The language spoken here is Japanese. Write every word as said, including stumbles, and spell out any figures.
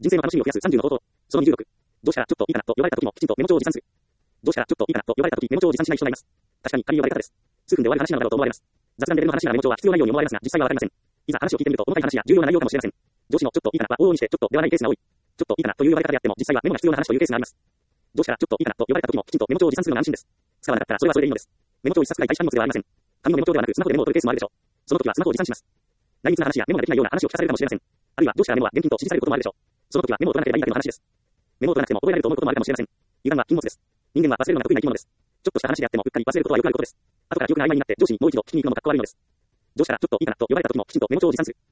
人生の楽しみを増やすさんじゅうの方法。そのにじゅうろく。どうしたらちょっといいかなと呼ばれた時もきちんとメモ帳を持参する。どうしたらちょっといいかなと呼ばれた時メモ帳を持参しない人がいます。確かに仮に呼ばれ方です。数分で終わる話なのだろうと思われます。雑談レベルの話ならメモ帳は必要ないように思われますが、実際はわかりません。いざ話を聞いてみると細かい話や重要な内容かもしれません。上司のちょっといいかなは往々にしてちょっとではないケースが多い。ちょっといいかなという呼ばれ方であっても実際はメモが必要な話というケースがあります。どうしたらちょっといいかなと呼ばれた時もきちんとメモ帳を持参するのが安心です。使わなかったらそれはそれでいいのです。メモ帳一冊くらい大した荷物ではありません。紙のメモ帳ではなくスマホでメモを取るケースもあるでしょう。その時はスマホを持参します。内密な話やメモができないような話を聞かされるかもしれません。あるいはどうしたらメモは現金と指示されることもあるでしょう。その時はメモを取らなければいいだけの話です。メモを取らなくても覚えられると思うこともあるかもしれません。油断は禁物です。人間は忘れるのが得意な生き物です。ちょっとした話であってもうっかり忘れることはよくあることです。後から記憶が曖昧になって上司にもう一度聞きに行くのもかっこ悪いのです。どうしたらちょっといいかなと呼ばれた時もきちんとメモ帳を持参する。